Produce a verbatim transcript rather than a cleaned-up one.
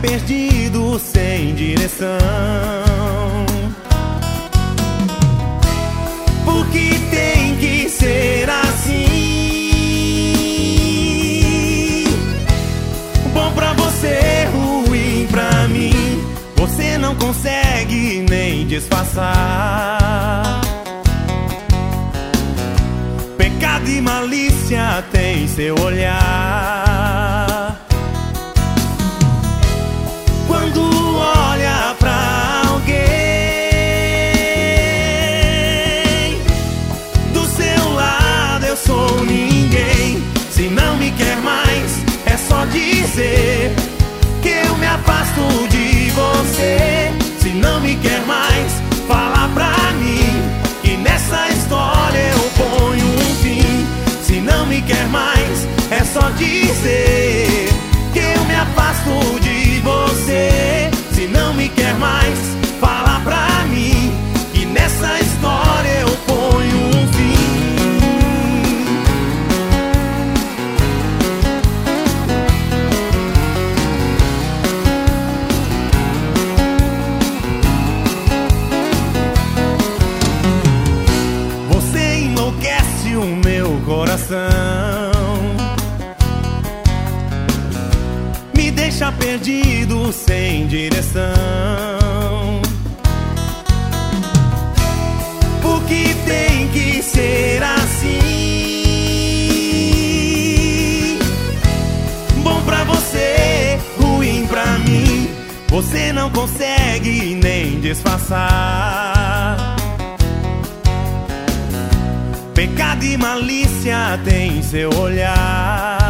perdido sem direção. Por que tem que ser assim? Bom pra você, ruim pra mim. Você não consegue nem disfarçar. Pecado e malícia tem seu olhar. Quando olha pra alguém, do seu lado eu sou ninguém. Se não me quer mais, é só dizer que eu me afasto de você. Se não me quer mais, fala pra mim, que nessa história eu ponho um fim. Se não me quer mais, é só dizer que eu me afasto de você. Se não me quer mais, fala pra mim, que nessa história eu ponho um fim. Você enlouquece o meu coração, me deixa perdido sem direção. Por que tem que ser assim? Bom pra você, ruim pra mim. Você não consegue nem disfarçar. Pecado e malícia tem seu olhar.